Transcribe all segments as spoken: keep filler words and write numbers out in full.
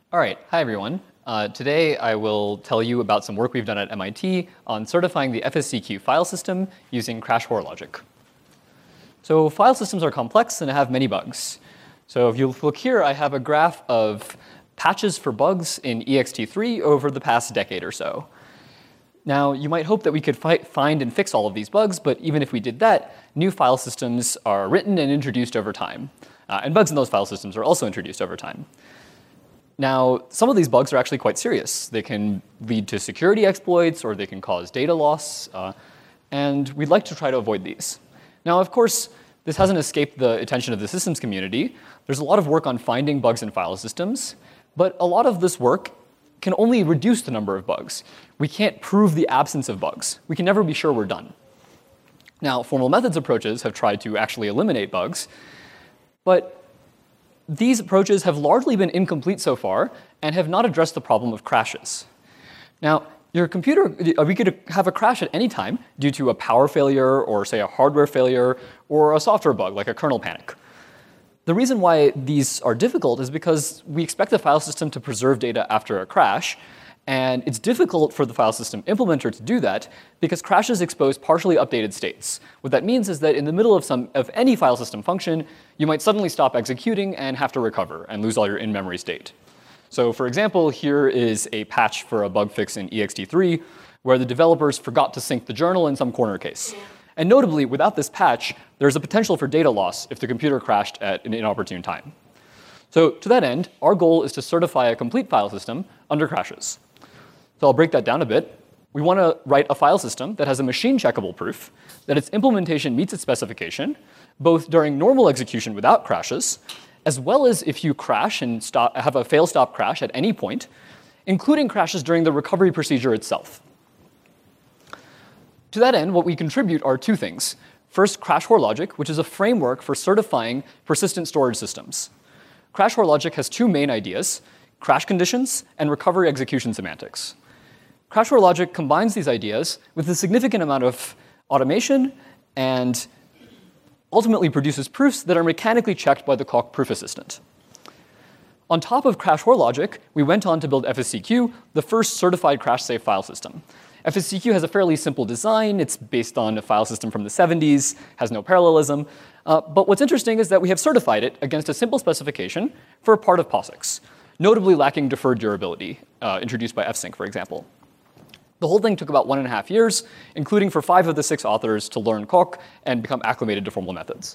All right, hi everyone. Uh, today I will tell you about some work we've done at M I T on certifying the F S C Q file system using crash horror logic. So file systems are complex and have many bugs. So if you look here, I have a graph of patches for bugs in E X T three over the past decade or so. Now, you might hope that we could fi find and fix all of these bugs, but even if we did that, new file systems are written and introduced over time. Uh, and bugs in those file systems are also introduced over time. Now, some of these bugs are actually quite serious. They can lead to security exploits, or they can cause data loss, uh, and we'd like to try to avoid these. Now, of course, this hasn't escaped the attention of the systems community. There's a lot of work on finding bugs in file systems, but a lot of this work can only reduce the number of bugs. We can't prove the absence of bugs. We can never be sure we're done. Now, formal methods approaches have tried to actually eliminate bugs, but these approaches have largely been incomplete so far and have not addressed the problem of crashes. Now, your computer, we could have a crash at any time due to a power failure or, say, a hardware failure or a software bug like a kernel panic. The reason why these are difficult is because we expect the file system to preserve data after a crash, and it's difficult for the file system implementer to do that because crashes expose partially updated states. What that means is that in the middle of, some, of any file system function, you might suddenly stop executing and have to recover and lose all your in-memory state. So for example, here is a patch for a bug fix in E X T three where the developers forgot to sync the journal in some corner case. And notably, without this patch, there's a potential for data loss if the computer crashed at an inopportune time. So to that end, our goal is to certify a complete file system under crashes. So I'll break that down a bit. We want to write a file system that has a machine checkable proof that its implementation meets its specification, both during normal execution without crashes, as well as if you crash and stop, have a fail stop crash at any point, including crashes during the recovery procedure itself. To that end, what we contribute are two things. First, crash horror logic, which is a framework for certifying persistent storage systems. Crash horror logic has two main ideas: crash conditions and recovery execution semantics. Crash horror logic combines these ideas with a significant amount of automation and ultimately produces proofs that are mechanically checked by the Coq proof assistant. On top of crash horror logic, we went on to build F S C Q, the first certified crash-safe file system. F S C Q has a fairly simple design. It's based on a file system from the seventies, has no parallelism. Uh, but what's interesting is that we have certified it against a simple specification for a part of POSIX, notably lacking deferred durability, uh, introduced by F sync, for example. The whole thing took about one and a half years, including for five of the six authors to learn Coq and become acclimated to formal methods.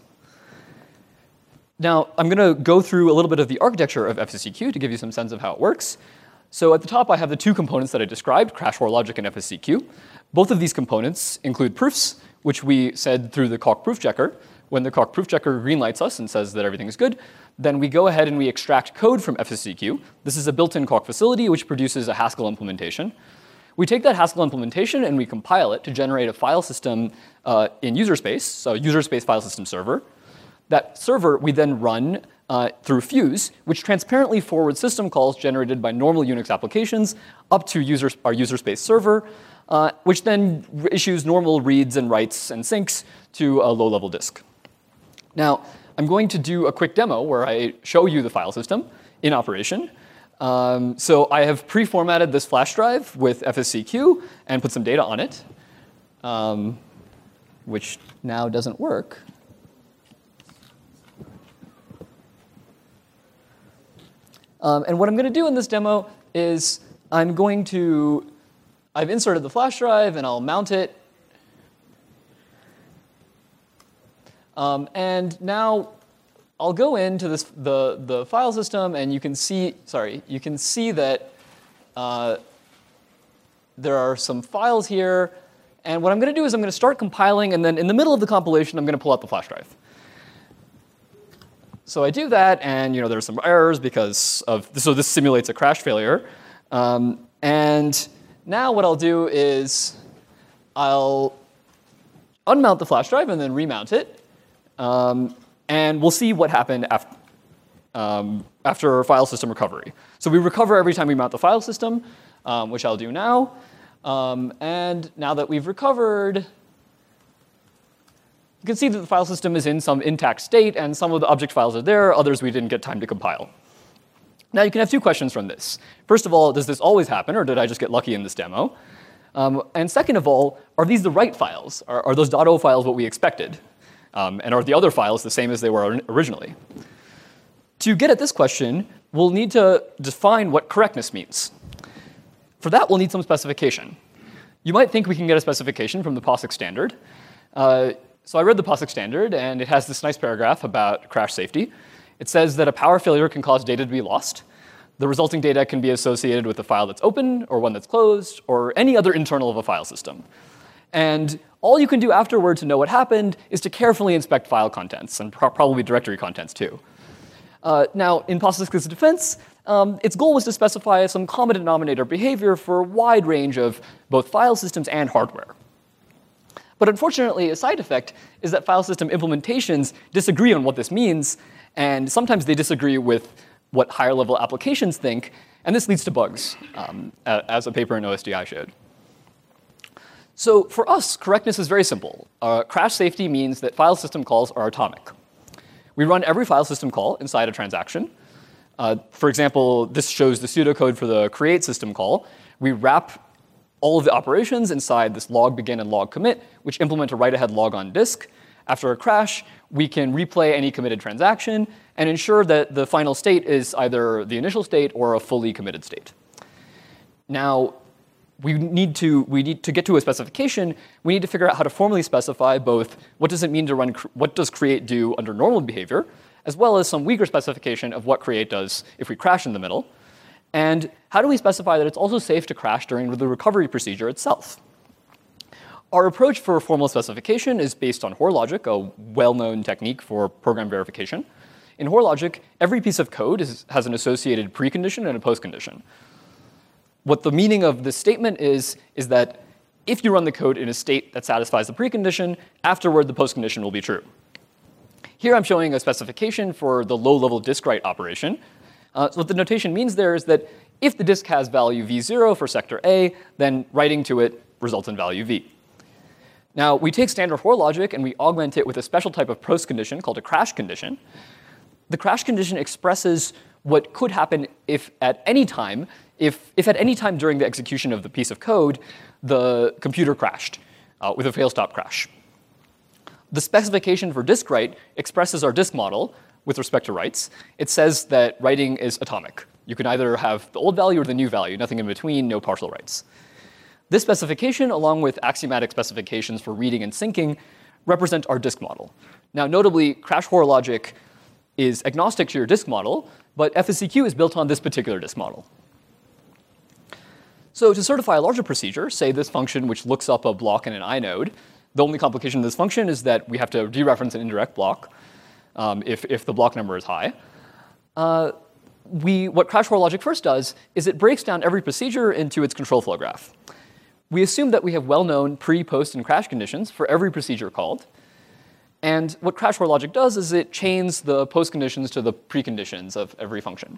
Now, I'm going to go through a little bit of the architecture of F S C Q to give you some sense of how it works. So at the top, I have the two components that I described, crash horror logic and F S C Q. Both of these components include proofs, which we said through the Coq proof checker. When the Coq proof checker greenlights us and says that everything is good, then we go ahead and we extract code from F S C Q. This is a built-in Coq facility which produces a Haskell implementation. We take that Haskell implementation and we compile it to generate a file system uh, in user space, so user space file system server. That server we then run uh, through Fuse, which transparently forwards system calls generated by normal Unix applications up to user, our user space server, uh, which then issues normal reads and writes and syncs to a low-level disk. Now, I'm going to do a quick demo where I show you the file system in operation. Um, so I have pre-formatted this flash drive with F S C Q and put some data on it, um, which now doesn't work. Um, and what I'm going to do in this demo is I'm going to, I've inserted the flash drive and I'll mount it. Um, and now I'll go into this, the, the file system, and you can see, sorry, you can see that uh, there are some files here. And what I'm going to do is I'm going to start compiling, and then in the middle of the compilation, I'm going to pull out the flash drive. So I do that, and you know, there's some errors because of, so this simulates a crash failure. Um, and now what I'll do is I'll unmount the flash drive and then remount it. Um, and we'll see what happened after, um, after file system recovery. So we recover every time we mount the file system, um, which I'll do now. Um, and now that we've recovered, you can see that the file system is in some intact state, and some of the object files are there, others we didn't get time to compile. Now, you can have two questions from this. First of all, does this always happen, or did I just get lucky in this demo? Um, and second of all, are these the right files? Are, are those .o files what we expected? Um, and are the other files the same as they were originally? To get at this question, we'll need to define what correctness means. For that, we'll need some specification. You might think we can get a specification from the POSIX standard. Uh, so I read the POSIX standard, and it has this nice paragraph about crash safety. It says that a power failure can cause data to be lost. The resulting data can be associated with a file that's open, or one that's closed, or any other internal of a file system. And all you can do afterward to know what happened is to carefully inspect file contents, and pro probably directory contents too. Uh, now, in POSIX's defense, um, its goal was to specify some common denominator behavior for a wide range of both file systems and hardware. But unfortunately, a side effect is that file system implementations disagree on what this means, and sometimes they disagree with what higher level applications think, and this leads to bugs, um, as a paper in O S D I showed. So for us, correctness is very simple. Uh, crash safety means that file system calls are atomic. We run every file system call inside a transaction. Uh, for example, this shows the pseudocode for the create system call. We wrap all of the operations inside this log begin and log commit, which implement a write-ahead log on disk. After a crash, we can replay any committed transaction and ensure that the final state is either the initial state or a fully committed state. Now, we need to, we need to get to a specification, we need to figure out how to formally specify both what does it mean to run, what does create do under normal behavior, as well as some weaker specification of what create does if we crash in the middle. And how do we specify that it's also safe to crash during the recovery procedure itself? Our approach for formal specification is based on HoReLogic, a well-known technique for program verification. In HoReLogic, every piece of code is, has an associated precondition and a postcondition. What the meaning of this statement is, is that if you run the code in a state that satisfies the precondition, afterward the postcondition will be true. Here I'm showing a specification for the low-level disk write operation. Uh, so what the notation means there is that if the disk has value v zero for sector A, then writing to it results in value v. Now, we take standard HoReLogic and we augment it with a special type of postcondition called a crash condition. The crash condition expresses what could happen if at any time, if, if at any time during the execution of the piece of code, the computer crashed uh, with a fail-stop crash. The specification for disk write expresses our disk model with respect to writes. It says that writing is atomic. You can either have the old value or the new value, nothing in between, no partial writes. This specification, along with axiomatic specifications for reading and syncing, represent our disk model. Now, notably, Crash HoReLogic is agnostic to your disk model, but F S C Q is built on this particular disk model. So to certify a larger procedure, say this function which looks up a block in an inode, the only complication of this function is that we have to dereference an indirect block um, if, if the block number is high. Uh, we, what Crash HoReLogic first does is it breaks down every procedure into its control flow graph. We assume that we have well-known pre, post, and crash conditions for every procedure called. And what Crash HoReLogic does is it chains the post conditions to the preconditions of every function.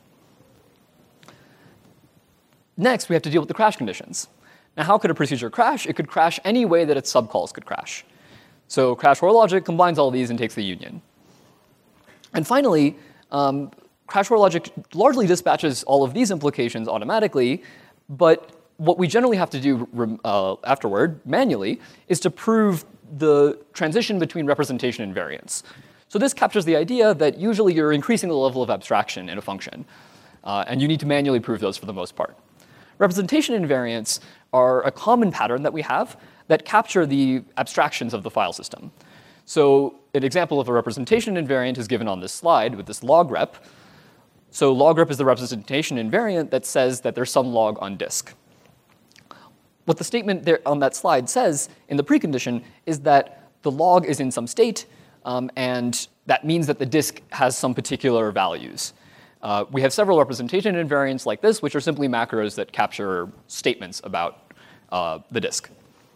Next, we have to deal with the crash conditions. Now, how could a procedure crash? It could crash any way that its subcalls could crash. So Crash HoReLogic combines all these and takes the union. And finally, um, Crash HoReLogic largely dispatches all of these implications automatically, but what we generally have to do uh, afterward, manually, is to prove the transition between representation and variance. So this captures the idea that usually you're increasing the level of abstraction in a function, uh, and you need to manually prove those for the most part. Representation and variance are a common pattern that we have that capture the abstractions of the file system. So an example of a representation invariant is given on this slide with this log rep. So log rep is the representation invariant that says that there's some log on disk. What the statement there on that slide says in the precondition is that the log is in some state, um, and that means that the disk has some particular values. Uh, we have several representation invariants like this, which are simply macros that capture statements about uh, the disk.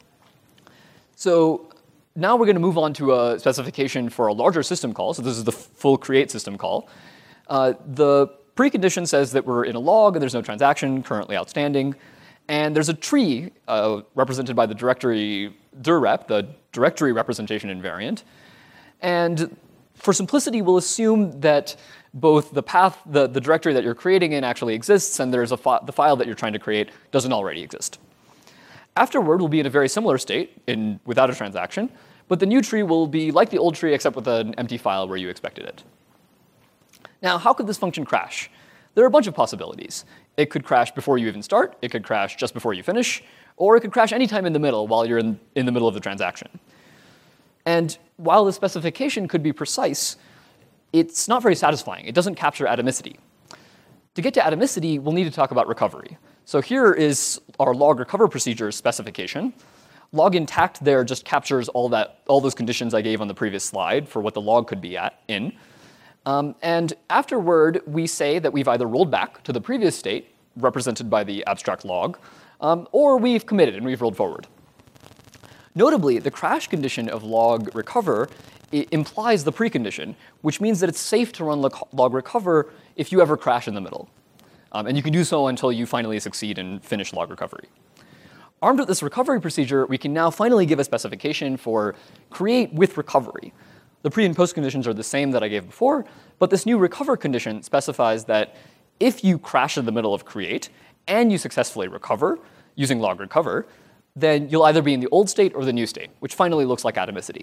So now we're going to move on to a specification for a larger system call. So this is the full create system call. Uh, the precondition says that we're in a log and there's no transaction currently outstanding. And there's a tree uh, represented by the directory dirrep, the directory representation invariant. And for simplicity, we'll assume that both the path, the, the directory that you're creating in actually exists, and there's a fi the file that you're trying to create doesn't already exist. Afterward, we'll be in a very similar state in, without a transaction, but the new tree will be like the old tree except with an empty file where you expected it. Now, how could this function crash? There are a bunch of possibilities. It could crash before you even start, it could crash just before you finish, or it could crash anytime in the middle while you're in, in the middle of the transaction. And while the specification could be precise, it's not very satisfying. It doesn't capture atomicity. To get to atomicity, we'll need to talk about recovery. So here is our log recover procedure specification. Log intact there just captures all, that, all those conditions I gave on the previous slide for what the log could be at in. Um, and afterward, we say that we've either rolled back to the previous state, represented by the abstract log, um, or we've committed and we've rolled forward. Notably, the crash condition of log recover implies the precondition, which means that it's safe to run log recover if you ever crash in the middle. Um, and you can do so until you finally succeed and finish log recovery. Armed with this recovery procedure, we can now finally give a specification for create with recovery. The pre and post conditions are the same that I gave before, but this new recover condition specifies that if you crash in the middle of create and you successfully recover using log recover, then you'll either be in the old state or the new state, which finally looks like atomicity.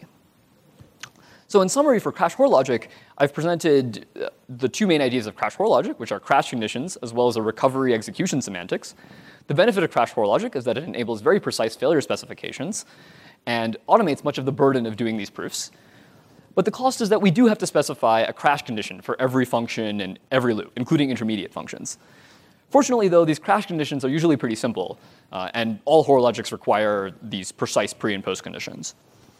So in summary, for crash-hor logic, I've presented uh, the two main ideas of crash-hor logic, which are crash conditions as well as a recovery execution semantics. The benefit of crash-hor logic is that it enables very precise failure specifications and automates much of the burden of doing these proofs. But the cost is that we do have to specify a crash condition for every function and every loop, including intermediate functions. Fortunately, though, these crash conditions are usually pretty simple, uh, and all Hor logics require these precise pre and post conditions.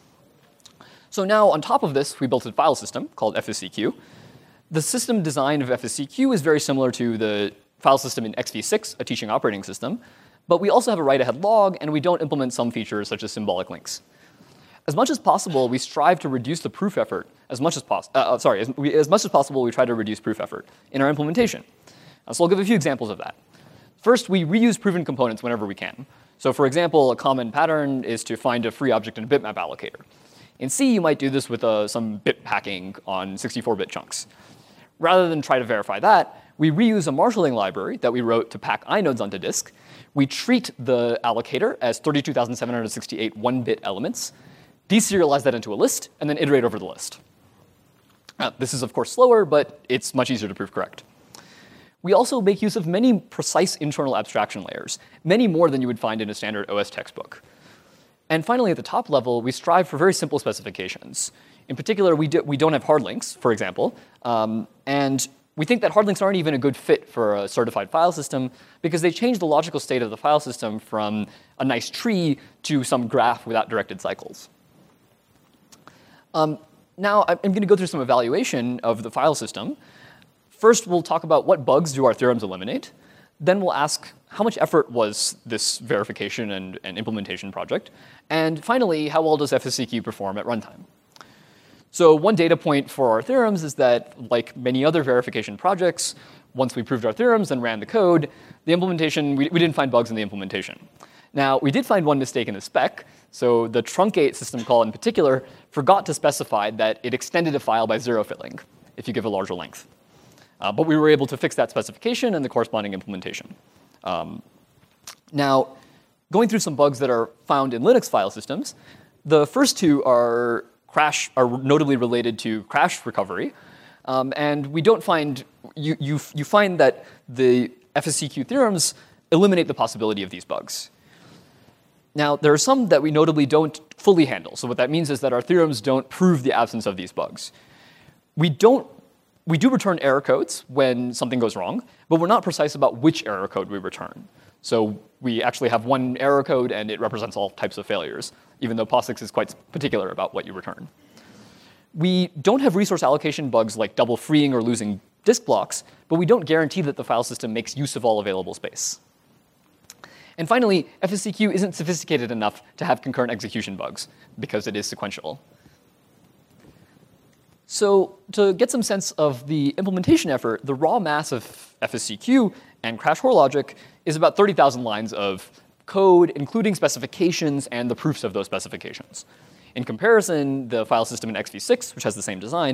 So now, on top of this, we built a file system called F S C Q. The system design of F S C Q is very similar to the file system in X V six, a teaching operating system, but we also have a write-ahead log, and we don't implement some features such as symbolic links. As much as possible, we strive to reduce the proof effort as much as possible. Uh, sorry, as, we, as much as possible, we try to reduce proof effort in our implementation. Uh, so I'll give a few examples of that. First, we reuse proven components whenever we can. So for example, a common pattern is to find a free object in a bitmap allocator. In C, you might do this with uh, some bit packing on sixty-four bit chunks. Rather than try to verify that, we reuse a marshalling library that we wrote to pack inodes onto disk. We treat the allocator as thirty-two thousand seven hundred sixty-eight one-bit elements, deserialize that into a list, and then iterate over the list. Now, this is, of course, slower, but it's much easier to prove correct. We also make use of many precise internal abstraction layers, many more than you would find in a standard O S textbook. And finally, at the top level, we strive for very simple specifications. In particular, we, do, we don't have hard links, for example, um, and we think that hard links aren't even a good fit for a certified file system because they change the logical state of the file system from a nice tree to some graph without directed cycles. Um, now, I'm going to go through some evaluation of the file system. First, we'll talk about what bugs do our theorems eliminate. Then we'll ask how much effort was this verification and, and implementation project. And finally, how well does F S C Q perform at runtime? So one data point for our theorems is that, like many other verification projects, once we proved our theorems and ran the code, the implementation, we, we didn't find bugs in the implementation. Now, we did find one mistake in the spec. So the truncate system call in particular forgot to specify that it extended a file by zero filling if you give a larger length. Uh, but we were able to fix that specification and the corresponding implementation. Um, now, going through some bugs that are found in Linux file systems, the first two are crash are notably related to crash recovery. Um, and we don't find, you, you, you find that the F S C Q theorems eliminate the possibility of these bugs. Now, there are some that we notably don't fully handle. So what that means is that our theorems don't prove the absence of these bugs. We don't, we do return error codes when something goes wrong, but we're not precise about which error code we return. So we actually have one error code, and it represents all types of failures, even though POSIX is quite particular about what you return. We don't have resource allocation bugs like double freeing or losing disk blocks, but we don't guarantee that the file system makes use of all available space. And finally, F S C Q isn't sophisticated enough to have concurrent execution bugs because it is sequential. So to get some sense of the implementation effort, the raw mass of F S C Q and crash-hor logic is about thirty thousand lines of code, including specifications and the proofs of those specifications. In comparison, the file system in X V six, which has the same design,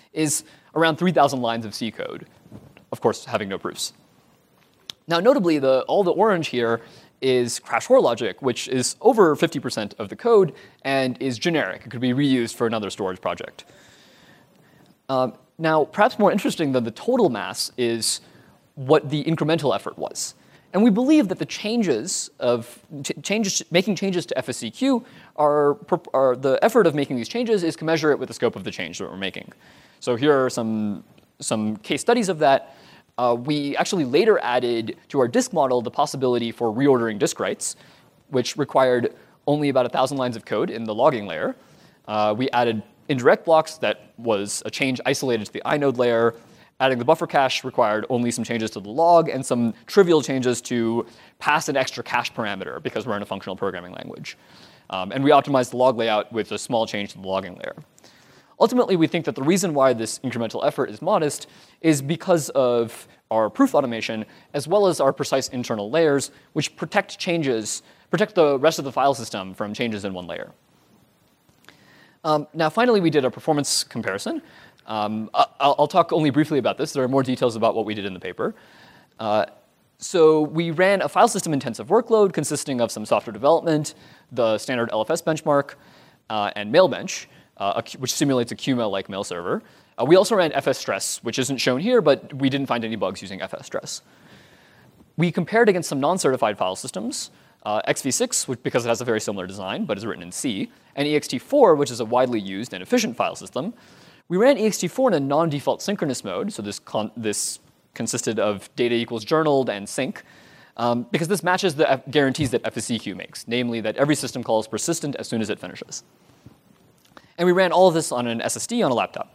is around three thousand lines of C code, of course, having no proofs. Now, notably, the, all the orange here is CrashHore logic, which is over fifty percent of the code and is generic. It could be reused for another storage project. Um, now, perhaps more interesting than the total mass is what the incremental effort was. And we believe that the changes of ch changes, making changes to F S C Q are, are the effort of making these changes is commensurate with the scope of the change that we're making. So here are some, some case studies of that. Uh, we actually later added to our disk model the possibility for reordering disk writes, which required only about one thousand lines of code in the logging layer. Uh, we added indirect blocks that was a change isolated to the inode layer. Adding the buffer cache required only some changes to the log and some trivial changes to pass an extra cache parameter because we're in a functional programming language. Um, and we optimized the log layout with a small change to the logging layer. Ultimately, we think that the reason why this incremental effort is modest is because of our proof automation, as well as our precise internal layers, which protect changes, protect the rest of the file system from changes in one layer. Um, now, finally, we did a performance comparison. Um, I'll, I'll talk only briefly about this. There are more details about what we did in the paper. Uh, so we ran a file system intensive workload consisting of some software development, the standard L F S benchmark, uh, and Mailbench, uh, a, which simulates a Q M L-like mail server. Uh, we also ran F S stress, which isn't shown here, but we didn't find any bugs using F S stress. We compared against some non-certified file systems, uh, X V six, which, because it has a very similar design, but is written in C, and E X T four, which is a widely used and efficient file system. We ran E X T four in a non-default synchronous mode, so this, con this consisted of data equals journaled and sync, um, because this matches the F guarantees that F S C Q makes, namely that every system call is persistent as soon as it finishes. And we ran all of this on an S S D on a laptop.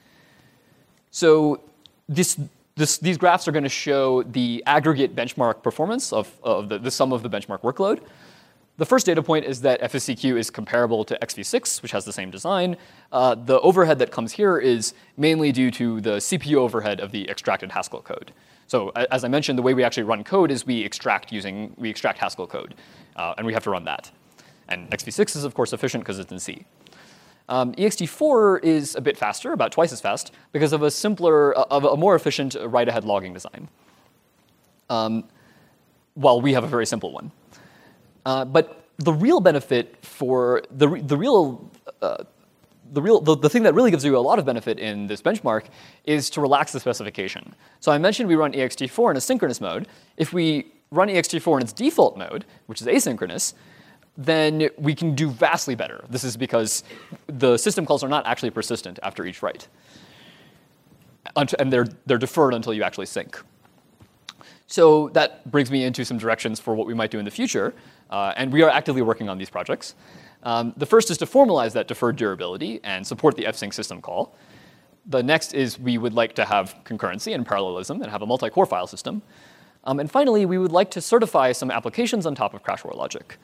So this, this, these graphs are going to show the aggregate benchmark performance of, of the, the sum of the benchmark workload. The first data point is that F S C Q is comparable to X V six, which has the same design. Uh, the overhead that comes here is mainly due to the C P U overhead of the extracted Haskell code. So as I mentioned, the way we actually run code is we extract using we extract Haskell code, uh, and we have to run that. And X V six is of course efficient because it's in C. Um, E X T four is a bit faster, about twice as fast, because of a simpler, uh, of a more efficient write-ahead logging design. Um, while we have a very simple one. Uh, but the real benefit for the the real uh, the real the, the thing that really gives you a lot of benefit in this benchmark is to relax the specification. So I mentioned we run E X T four in a synchronous mode. If we run E X T four in its default mode, which is asynchronous, then we can do vastly better. This is because the system calls are not actually persistent after each write, and they're they're deferred until you actually sync. So that brings me into some directions for what we might do in the future. Uh, and we are actively working on these projects. Um, the first is to formalize that deferred durability and support the F sync system call. The next is we would like to have concurrency and parallelism and have a multi-core file system. Um, and finally, we would like to certify some applications on top of CrashHore logic.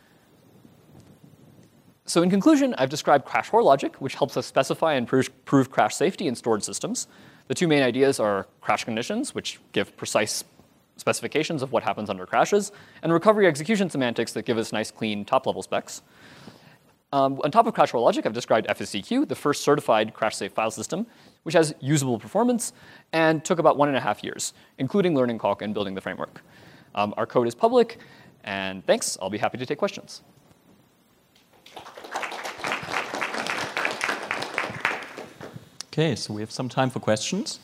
So in conclusion, I've described CrashHore logic, which helps us specify and prove, prove crash safety in stored systems. The two main ideas are crash conditions, which give precise specifications of what happens under crashes, and recovery execution semantics that give us nice, clean, top-level specs. Um, on top of CrashHore logic, I've described F S C Q, the first certified crash-safe file system, which has usable performance and took about one and a half years, including learning Calc and building the framework. Um, our code is public, and thanks. I'll be happy to take questions. OK, so we have some time for questions.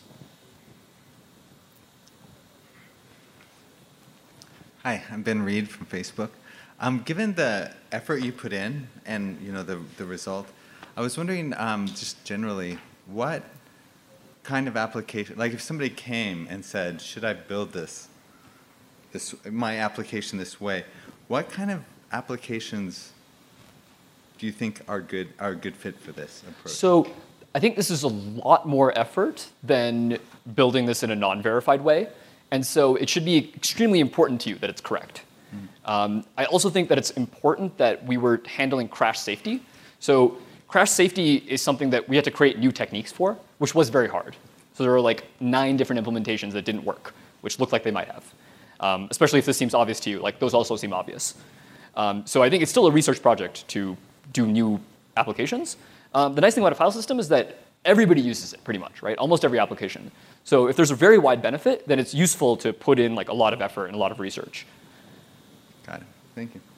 Hi, I'm Ben Reed from Facebook. Um, given the effort you put in and you know the the result, I was wondering um, just generally what kind of application, like if somebody came and said, "Should I build this, this my application this way?" What kind of applications do you think are good are a good fit for this approach? So I think this is a lot more effort than building this in a non-verified way. And so it should be extremely important to you that it's correct. Mm. Um, I also think that it's important that we were handling crash safety. So crash safety is something that we had to create new techniques for, which was very hard. So there were like nine different implementations that didn't work, which looked like they might have. Um, especially if this seems obvious to you, like those also seem obvious. Um, so I think it's still a research project to do new applications. Um, the nice thing about a file system is that everybody uses it pretty much, right? Almost every application. So if there's a very wide benefit, then it's useful to put in like a lot of effort and a lot of research. Got it. Thank you.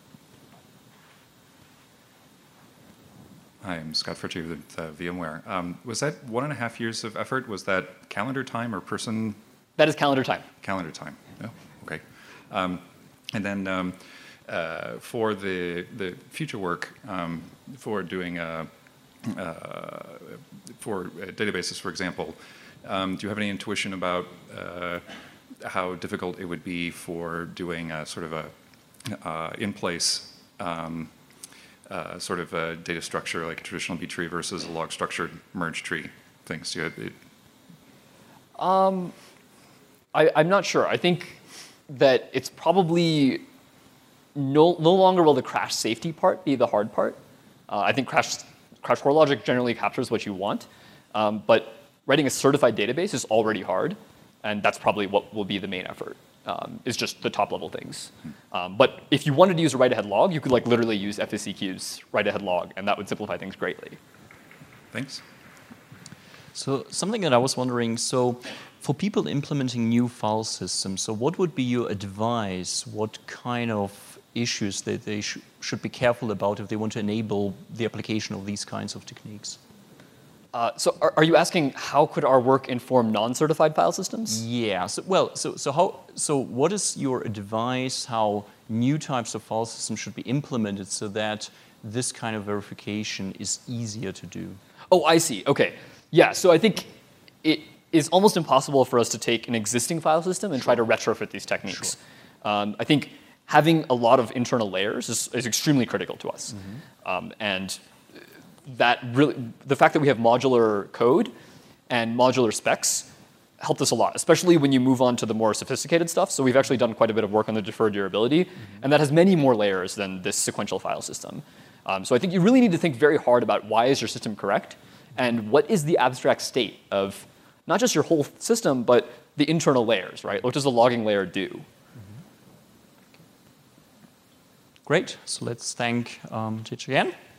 Hi, I'm Scott Fritchie with uh, VMware. Um, was that one and a half years of effort? Was that calendar time or person? That is calendar time. Calendar time. Oh, okay. Um, and then um, uh, for the the future work um, for doing uh, uh, for uh, databases, for example, um, do you have any intuition about uh, how difficult it would be for doing a sort of a uh, in place? Um, Uh, sort of a data structure like a traditional B tree versus a log structured merge tree things? You know, it, um, I, I'm not sure. I think that it's probably no, no longer will the crash safety part be the hard part. Uh, I think crash, crash core logic generally captures what you want, um, but writing a certified database is already hard, and that's probably what will be the main effort. Um, is just the top level things. Um, but if you wanted to use a write-ahead log, you could like literally use F S C Q's write-ahead log, and that would simplify things greatly. thanks. So something that I was wondering, so for people implementing new file systems, so what would be your advice? What kind of issues that they sh should be careful about if they want to enable the application of these kinds of techniques? Uh, so are, are you asking how could our work inform non-certified file systems? Yeah. So, well, so so how so what is your advice how new types of file systems should be implemented so that this kind of verification is easier to do? Oh, I see. Okay. Yeah. So I think it is almost impossible for us to take an existing file system and try to retrofit these techniques. Sure. Um, I think having a lot of internal layers is, is extremely critical to us, mm-hmm. um, and that really, the fact that we have modular code and modular specs helped us a lot, especially when you move on to the more sophisticated stuff. So we've actually done quite a bit of work on the deferred durability, mm-hmm. and that has many more layers than this sequential file system. Um, so I think you really need to think very hard about why is your system correct, and what is the abstract state of not just your whole system, but the internal layers, right? What does the logging layer do? Mm-hmm. Great. So let's thank um, teacher Yan.